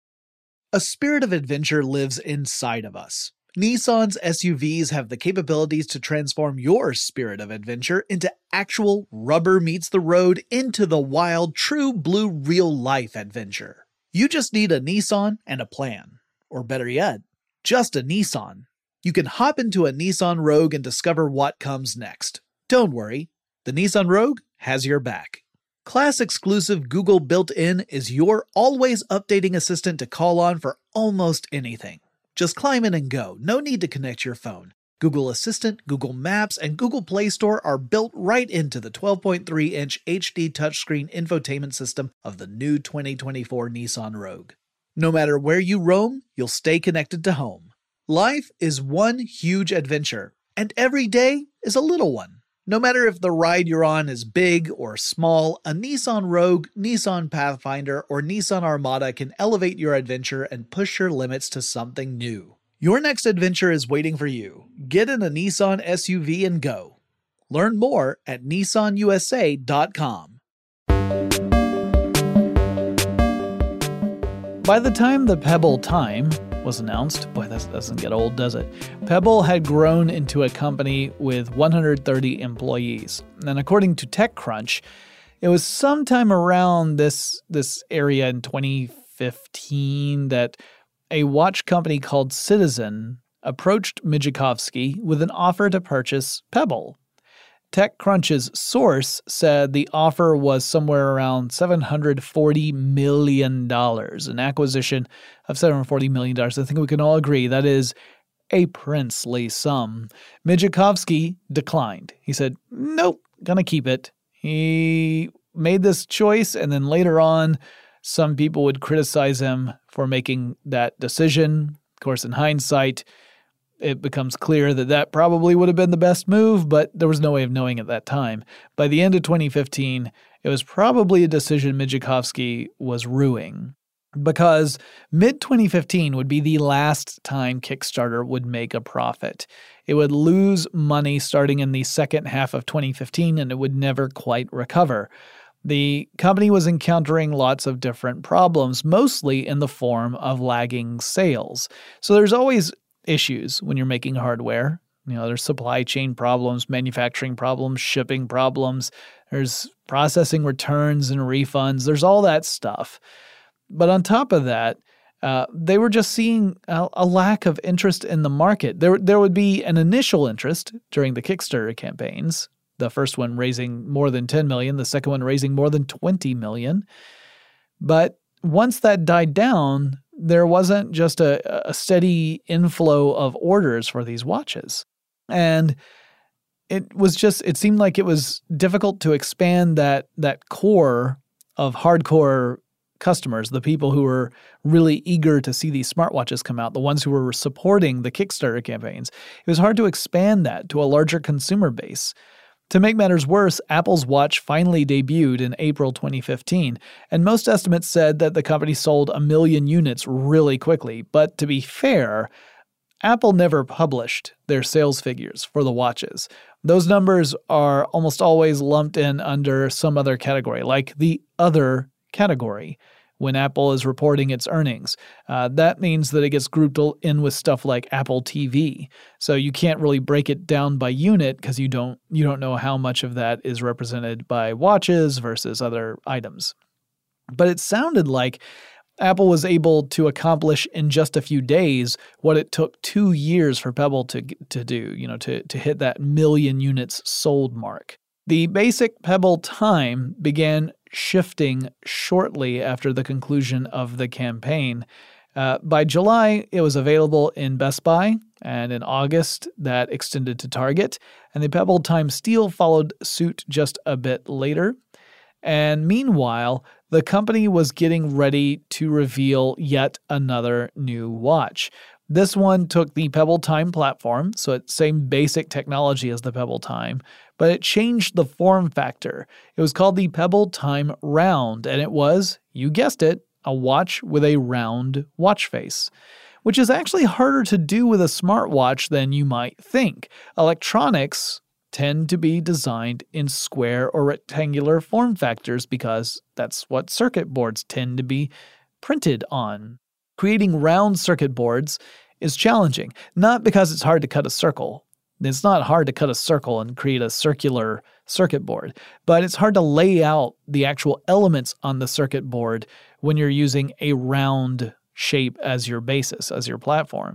A spirit of adventure lives inside of us. Nissan's S U Vs have the capabilities to transform your spirit of adventure into actual rubber meets the road into the wild, true blue real life adventure. You just need a Nissan and a plan. Or better yet, just a Nissan. You can hop into a Nissan Rogue and discover what comes next. Don't worry, the Nissan Rogue has your back. Class-exclusive Google built-in is your always updating assistant to call on for almost anything. Just climb in and go. No need to connect your phone. Google Assistant, Google Maps, and Google Play Store are built right into the twelve point three inch H D touchscreen infotainment system of the new twenty twenty-four Nissan Rogue. No matter where you roam, you'll stay connected to home. Life is one huge adventure, and every day is a little one. No matter if the ride you're on is big or small, a Nissan Rogue, Nissan Pathfinder, or Nissan Armada can elevate your adventure and push your limits to something new. Your next adventure is waiting for you. Get in a Nissan S U V and go. Learn more at nissan u s a dot com. By the time the Pebble Time was announced, boy, that doesn't get old, does it? Pebble had grown into a company with one hundred thirty employees. And according to TechCrunch, it was sometime around this, this area in twenty fifteen that a watch company called Citizen approached Mijakovsky with an offer to purchase Pebble. TechCrunch's source said the offer was somewhere around seven hundred forty million dollars, an acquisition of seven hundred forty million dollars. I think we can all agree that is a princely sum. Mijakovsky declined. He said, nope, gonna keep it. He made this choice, and then later on, some people would criticize him for making that decision. Of course, in hindsight, it becomes clear that that probably would have been the best move, but there was no way of knowing at that time. By the end of twenty fifteen, it was probably a decision Mijalkovsky was ruining, because mid twenty fifteen would be the last time Kickstarter would make a profit. It would lose money starting in the second half of twenty fifteen, and it would never quite recover. The company was encountering lots of different problems, mostly in the form of lagging sales. So there's always issues when you're making hardware. You know, there's supply chain problems, manufacturing problems, shipping problems. There's processing returns and refunds. There's all that stuff. But on top of that, uh, they were just seeing a, a lack of interest in the market. There, there would be an initial interest during the Kickstarter campaigns. The first one raising more than ten million dollars, the second one raising more than twenty million dollars. But once that died down, there wasn't just a, a steady inflow of orders for these watches. And it was just, it seemed like it was difficult to expand that that core of hardcore customers, the people who were really eager to see these smartwatches come out, the ones who were supporting the Kickstarter campaigns. It was hard to expand that to a larger consumer base. To make matters worse, Apple's watch finally debuted in April twenty fifteen, and most estimates said that the company sold a million units really quickly. But to be fair, Apple never published their sales figures for the watches. Those numbers are almost always lumped in under some other category, like the other category, when Apple is reporting its earnings. Uh, that means that it gets grouped in with stuff like Apple T V. So you can't really break it down by unit because you don't you don't know how much of that is represented by watches versus other items. But it sounded like Apple was able to accomplish in just a few days what it took two years for Pebble to to do, you know, to, to hit that million units sold mark. The basic Pebble time began shifting shortly after the conclusion of the campaign. Uh, by July, it was available in Best Buy, and in August, that extended to Target, and the Pebble Time Steel followed suit just a bit later. And meanwhile, the company was getting ready to reveal yet another new watch. This one took the Pebble Time platform, so it's same basic technology as the Pebble Time, but it changed the form factor. It was called the Pebble Time Round, and it was, you guessed it, a watch with a round watch face, which is actually harder to do with a smartwatch than you might think. Electronics tend to be designed in square or rectangular form factors because that's what circuit boards tend to be printed on. Creating round circuit boards is challenging, not because it's hard to cut a circle. It's not hard to cut a circle and create a circular circuit board, but it's hard to lay out the actual elements on the circuit board when you're using a round shape as your basis, as your platform.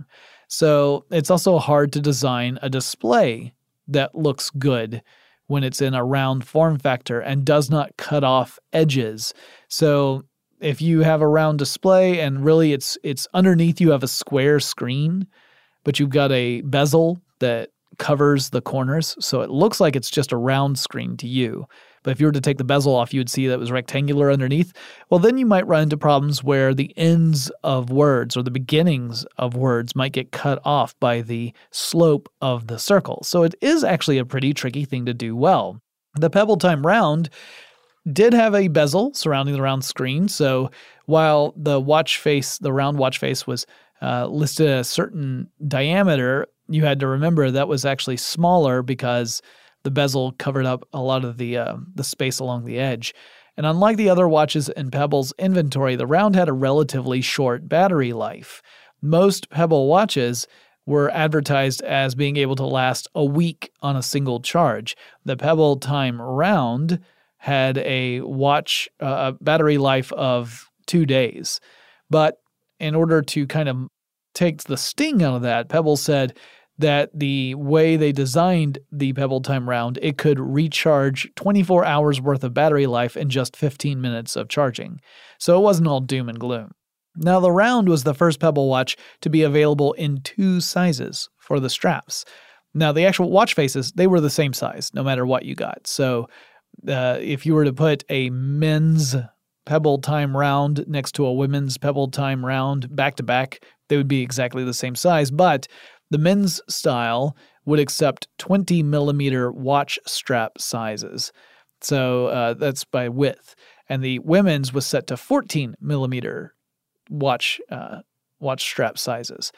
So it's also hard to design a display that looks good when it's in a round form factor and does not cut off edges. So if you have a round display and really it's it's underneath you have a square screen, but you've got a bezel that covers the corners, so it looks like it's just a round screen to you. But if you were to take the bezel off, you would see that it was rectangular underneath. Well, then you might run into problems where the ends of words or the beginnings of words might get cut off by the slope of the circle. So it is actually a pretty tricky thing to do well. The Pebble Time Round did have a bezel surrounding the round screen, so while the watch face, the round watch face was uh, listed at a certain diameter, you had to remember that was actually smaller because the bezel covered up a lot of the uh, the space along the edge. And unlike the other watches in Pebble's inventory, the Round had a relatively short battery life. Most Pebble watches were advertised as being able to last a week on a single charge. The Pebble Time Round had a watch uh, a battery life of two days. But in order to kind of take the sting out of that, Pebble said that the way they designed the Pebble Time Round, it could recharge twenty-four hours worth of battery life in just fifteen minutes of charging. So it wasn't all doom and gloom. Now, the Round was the first Pebble watch to be available in two sizes for the straps. Now, the actual watch faces, they were the same size, no matter what you got. So uh, if you were to put a men's Pebble Time Round next to a women's Pebble Time Round back to back, they would be exactly the same size. But The men's style would accept twenty millimeter watch strap sizes. So uh, that's by width. And the women's was set to fourteen millimeter watch uh, watch strap sizes.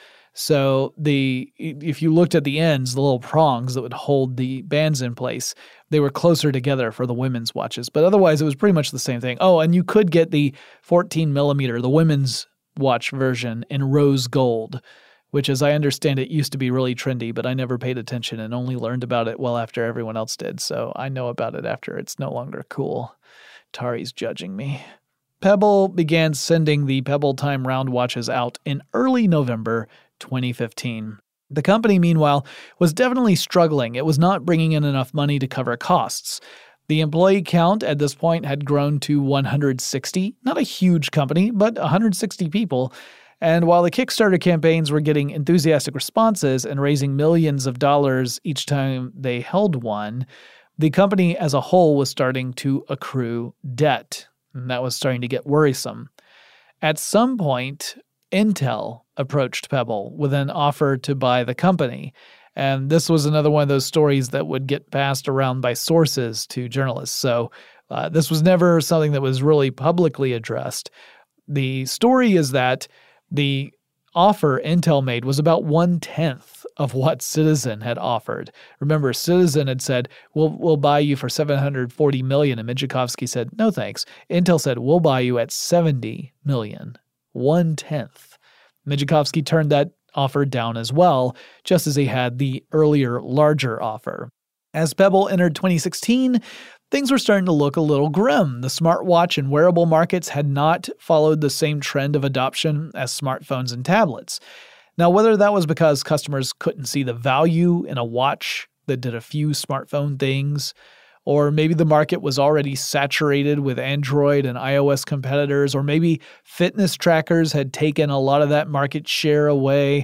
So the if you looked at the ends, the little prongs that would hold the bands in place, they were closer together for the women's watches. But otherwise, it was pretty much the same thing. Oh, and you could get the fourteen millimeter, the women's watch version in rose gold, which, as I understand it, used to be really trendy, but I never paid attention and only learned about it well after everyone else did. So I know about it after it's no longer cool. Tari's judging me. Pebble began sending the Pebble Time round watches out in early November twenty fifteen. The company, meanwhile, was definitely struggling. It was not bringing in enough money to cover costs. The employee count at this point had grown to one hundred sixty. Not a huge company, but one hundred sixty people. And while the Kickstarter campaigns were getting enthusiastic responses and raising millions of dollars each time they held one, the company as a whole was starting to accrue debt. And that was starting to get worrisome. At some point, Intel approached Pebble with an offer to buy the company. And this was another one of those stories that would get passed around by sources to journalists. So uh, this was never something that was really publicly addressed. The story is that the offer Intel made was about one-tenth of what Citizen had offered. Remember, Citizen had said, we'll, we'll buy you for seven hundred forty million dollars, and Mijikovsky said, no thanks. Intel said, we'll buy you at seventy million dollars, one-tenth. Mijikovsky turned that offer down as well, just as he had the earlier, larger offer. As Pebble entered twenty sixteen, things were starting to look a little grim. The smartwatch and wearable markets had not followed the same trend of adoption as smartphones and tablets. Now, whether that was because customers couldn't see the value in a watch that did a few smartphone things, or maybe the market was already saturated with Android and iOS competitors, or maybe fitness trackers had taken a lot of that market share away,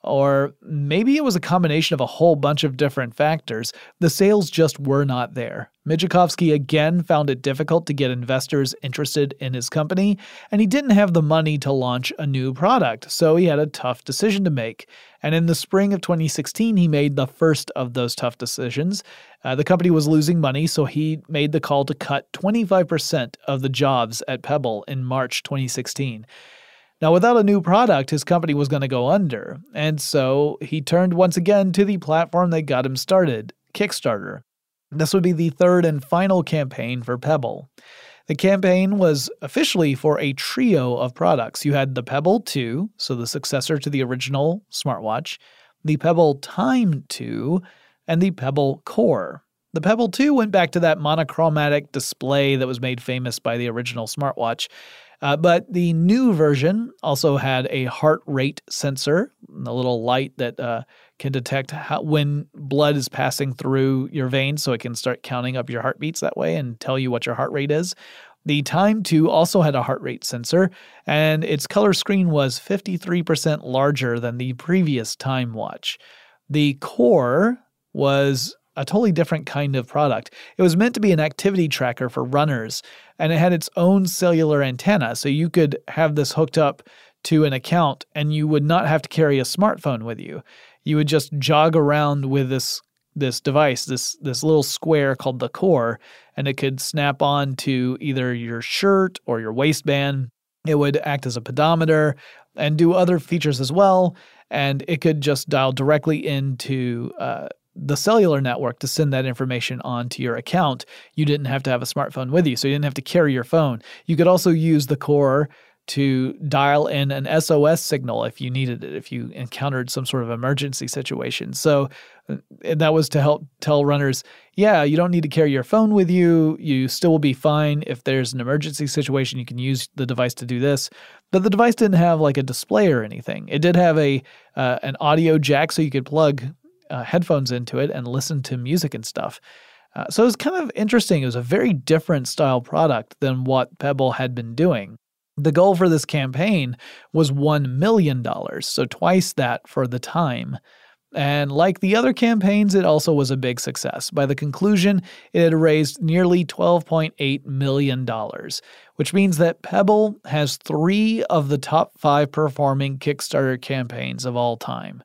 or maybe it was a combination of a whole bunch of different factors. The sales just were not there. Mijikovsky again found it difficult to get investors interested in his company, and he didn't have the money to launch a new product, so he had a tough decision to make. And in the spring of twenty sixteen, he made the first of those tough decisions. Uh, the company was losing money, so he made the call to cut twenty-five percent of the jobs at Pebble in March twenty sixteen. Now, without a new product, his company was going to go under, and so he turned once again to the platform that got him started, Kickstarter. This would be the third and final campaign for Pebble. The campaign was officially for a trio of products. You had the Pebble two, so the successor to the original smartwatch, the Pebble Time two, and the Pebble Core. The Pebble two went back to that monochromatic display that was made famous by the original smartwatch. Uh, but the new version also had a heart rate sensor, a little light that uh, can detect how, when blood is passing through your veins, so it can start counting up your heartbeats that way and tell you what your heart rate is. The Time two also had a heart rate sensor, and its color screen was fifty-three percent larger than the previous Time watch. The Core was a totally different kind of product. It was meant to be an activity tracker for runners, and it had its own cellular antenna, so you could have this hooked up to an account and you would not have to carry a smartphone with you. You would just jog around with this this device, this this little square called the Core, and it could snap on to either your shirt or your waistband. It would act as a pedometer and do other features as well, and it could just dial directly into uh, the cellular network to send that information onto your account. You didn't have to have a smartphone with you, so you didn't have to carry your phone. You could also use the Core to dial in an S O S signal if you needed it, if you encountered some sort of emergency situation. So that was to help tell runners, yeah, you don't need to carry your phone with you. You still will be fine. If there's an emergency situation, you can use the device to do this. But the device didn't have like a display or anything. It did have a uh, an audio jack, so you could plug Uh, headphones into it and listen to music and stuff. Uh, so it was kind of interesting. It was a very different style product than what Pebble had been doing. The goal for this campaign was one million dollars, so twice that for the time. And like the other campaigns, it also was a big success. By the conclusion, it had raised nearly twelve point eight million dollars, which means that Pebble has three of the top five performing Kickstarter campaigns of all time.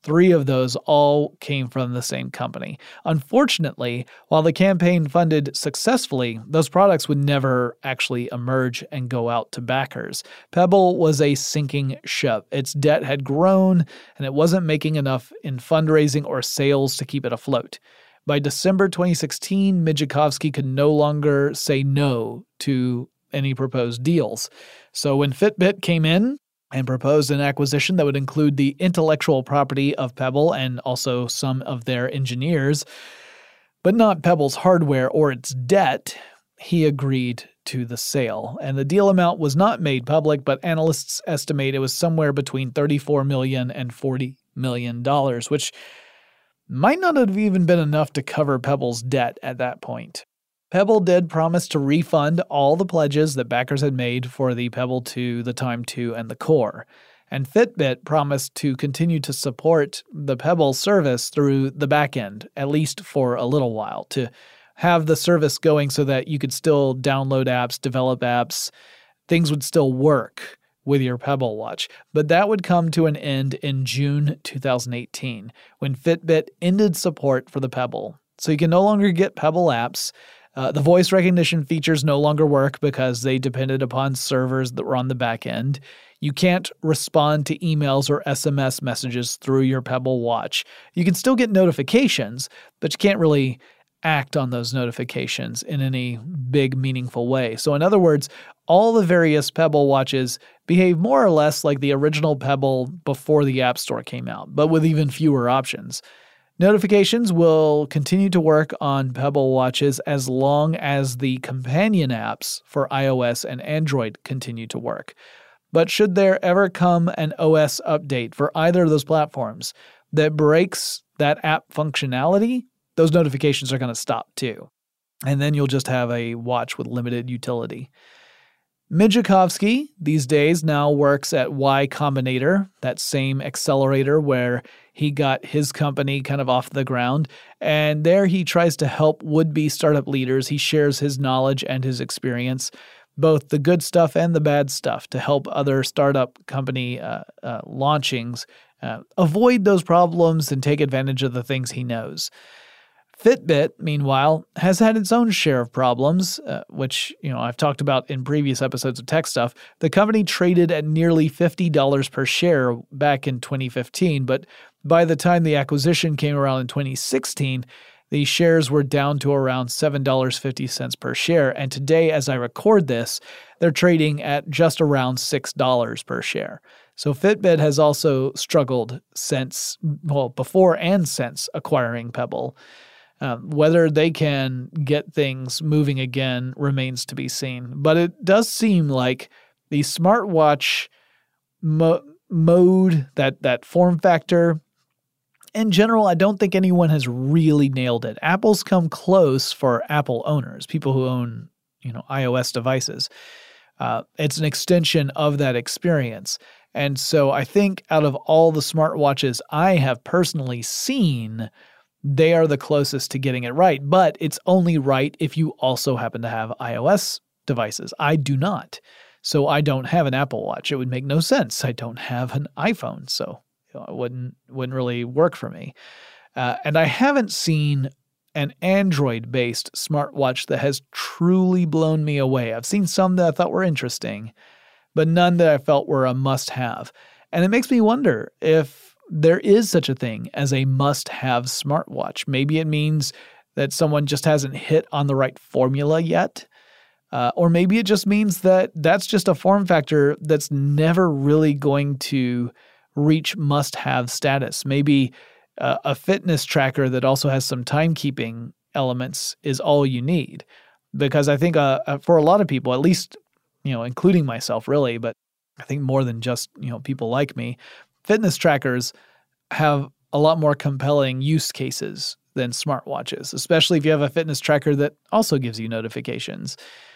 Three of those all came from the same company. Unfortunately, while the campaign funded successfully, those products would never actually emerge and go out to backers. Pebble was a sinking ship. Its debt had grown, and it wasn't making enough in fundraising or sales to keep it afloat. By December twenty sixteen, Mijalkovsky could no longer say no to any proposed deals. So when Fitbit came in and proposed an acquisition that would include the intellectual property of Pebble and also some of their engineers, but not Pebble's hardware or its debt, he agreed to the sale. And the deal amount was not made public, but analysts estimate it was somewhere between thirty-four million dollars and forty million dollars, which might not have even been enough to cover Pebble's debt at that point. Pebble did promise to refund all the pledges that backers had made for the Pebble two, the Time two, and the Core. And Fitbit promised to continue to support the Pebble service through the back end, at least for a little while, to have the service going so that you could still download apps, develop apps, things would still work with your Pebble Watch. But that would come to an end in June two thousand eighteen, when Fitbit ended support for the Pebble. So you can no longer get Pebble apps. Uh, the voice recognition features no longer work because they depended upon servers that were on the back end. You can't respond to emails or S M S messages through your Pebble Watch. You can still get notifications, but you can't really act on those notifications in any big, meaningful way. So in other words, all the various Pebble Watches behave more or less like the original Pebble before the App Store came out, but with even fewer options. Notifications will continue to work on Pebble Watches as long as the companion apps for iOS and Android continue to work. But should there ever come an O S update for either of those platforms that breaks that app functionality, those notifications are going to stop too. And then you'll just have a watch with limited utility. Mijalkovsky these days now works at Y Combinator, that same accelerator where he got his company kind of off the ground. And there he tries to help would-be startup leaders. He shares his knowledge and his experience, both the good stuff and the bad stuff, to help other startup company uh, uh, launchings uh, avoid those problems and take advantage of the things he knows. Fitbit, meanwhile, has had its own share of problems, uh, which, you know, I've talked about in previous episodes of Tech Stuff. The company traded at nearly fifty dollars per share back in twenty fifteen, but by the time the acquisition came around in twenty sixteen, the shares were down to around seven dollars and fifty cents per share, and today, as I record this, they're trading at just around six dollars per share. So Fitbit has also struggled since, well, before and since acquiring Pebble. Um, whether they can get things moving again remains to be seen. But it does seem like the smartwatch mo- mode, that, that form factor, in general, I don't think anyone has really nailed it. Apple's come close for Apple owners, people who own, you know, iOS devices. Uh, it's an extension of that experience. And so I think out of all the smartwatches I have personally seen, they are the closest to getting it right, but it's only right if you also happen to have iOS devices. I do not, so I don't have an Apple Watch. It would make no sense. I don't have an iPhone, so you know, it wouldn't wouldn't really work for me. Uh, and I haven't seen an Android-based smartwatch that has truly blown me away. I've seen some that I thought were interesting, but none that I felt were a must-have. And it makes me wonder if there is such a thing as a must-have smartwatch. Maybe it means that someone just hasn't hit on the right formula yet. Uh, or maybe it just means that that's just a form factor that's never really going to reach must-have status. Maybe uh, a fitness tracker that also has some timekeeping elements is all you need. Because I think uh, for a lot of people, at least, you know, including myself really, but I think more than just, you know, people like me, fitness trackers have a lot more compelling use cases than smartwatches, especially if you have a fitness tracker that also gives you notifications.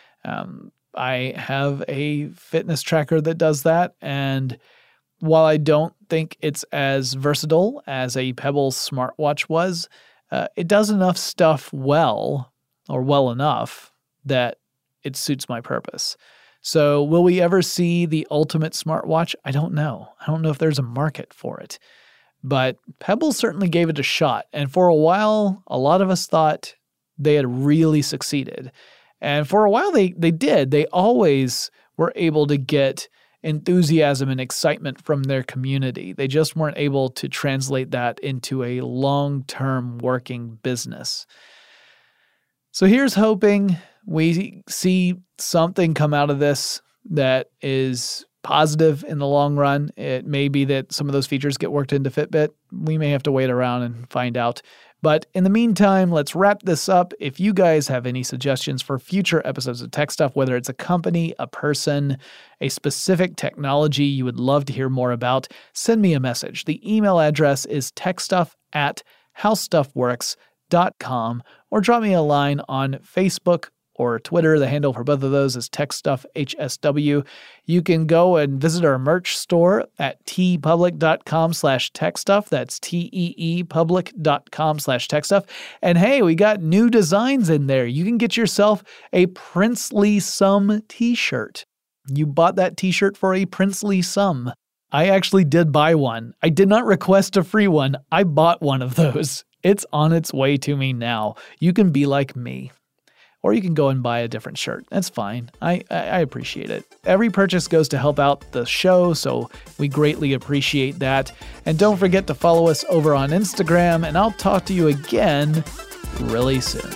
Um, I have a fitness tracker that does that, and while I don't think it's as versatile as a Pebble smartwatch was, uh, it does enough stuff well, or well enough, that it suits my purpose. So will we ever see the ultimate smartwatch? I don't know. I don't know if there's a market for it. But Pebble certainly gave it a shot. And for a while, a lot of us thought they had really succeeded. And for a while, they, they did. They always were able to get enthusiasm and excitement from their community. They just weren't able to translate that into a long-term working business. So here's hoping we see something come out of this that is positive in the long run. It may be that some of those features get worked into Fitbit. We may have to wait around and find out. But in the meantime, let's wrap this up. If you guys have any suggestions for future episodes of Tech Stuff, whether it's a company, a person, a specific technology you would love to hear more about, send me a message. The email address is techstuff at howstuffworks dot com, or drop me a line on Facebook or Twitter. The handle for both of those is TechStuffHSW. You can go and visit our merch store at teepublic.com slash techstuff. That's T-E-E public.com slash techstuff. And hey, we got new designs in there. You can get yourself a princely sum t-shirt. You bought that t-shirt for a princely sum. I actually did buy one. I did not request a free one. I bought one of those. It's on its way to me now. You can be like me. Or you can go and buy a different shirt. That's fine. I, I appreciate it. Every purchase goes to help out the show, so we greatly appreciate that. And don't forget to follow us over on Instagram, and I'll talk to you again really soon.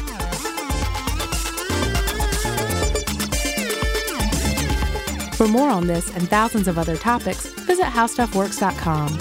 For more on this and thousands of other topics, visit how stuff works dot com.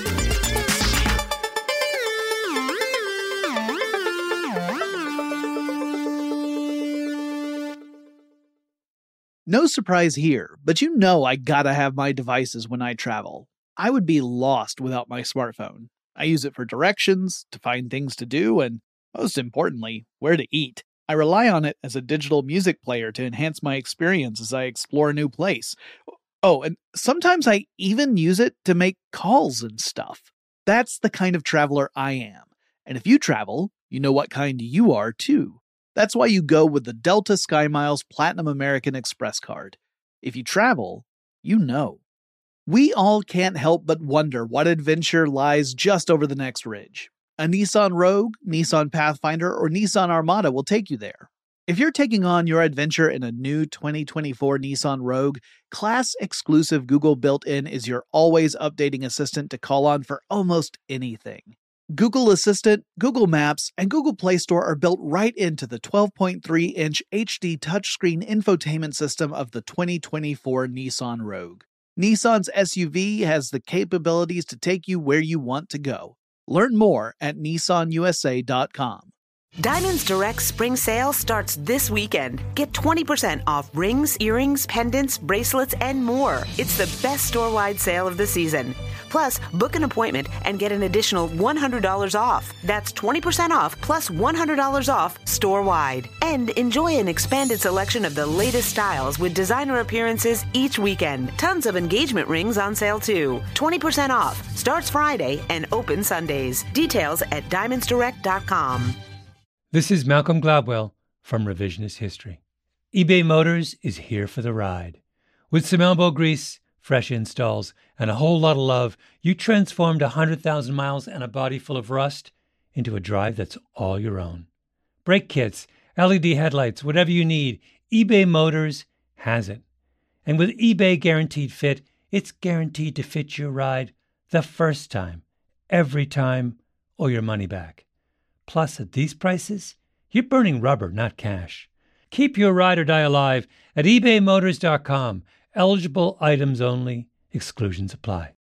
No surprise here, but you know I gotta have my devices when I travel. I would be lost without my smartphone. I use it for directions, to find things to do, and most importantly, where to eat. I rely on it as a digital music player to enhance my experience as I explore a new place. Oh, and sometimes I even use it to make calls and stuff. That's the kind of traveler I am. And if you travel, you know what kind you are too. That's why you go with the Delta SkyMiles Platinum American Express card. If you travel, you know. We all can't help but wonder what adventure lies just over the next ridge. A Nissan Rogue, Nissan Pathfinder, or Nissan Armada will take you there. If you're taking on your adventure in a new twenty twenty-four Nissan Rogue, class-exclusive Google built-in is your always updating assistant to call on for almost anything. Google Assistant, Google Maps, and Google Play Store are built right into the twelve point three inch H D touchscreen infotainment system of the twenty twenty-four Nissan Rogue. Nissan's S U V has the capabilities to take you where you want to go. Learn more at Nissan U S A dot com. Diamonds Direct Spring Sale starts this weekend. Get twenty percent off rings, earrings, pendants, bracelets, and more. It's the best store-wide sale of the season. Plus, book an appointment and get an additional one hundred dollars off. That's twenty percent off plus one hundred dollars off store-wide. And enjoy an expanded selection of the latest styles with designer appearances each weekend. Tons of engagement rings on sale too. twenty percent off. Starts Friday and open Sundays. Details at diamonds direct dot com. This is Malcolm Gladwell from Revisionist History. eBay Motors is here for the ride. With some elbow grease, fresh installs, and a whole lot of love, you transformed one hundred thousand miles and a body full of rust into a drive that's all your own. Brake kits, L E D headlights, whatever you need, eBay Motors has it. And with eBay Guaranteed Fit, it's guaranteed to fit your ride the first time, every time, or your money back. Plus, at these prices, you're burning rubber, not cash. Keep your ride or die alive at ebay motors dot com. Eligible items only. Exclusions apply.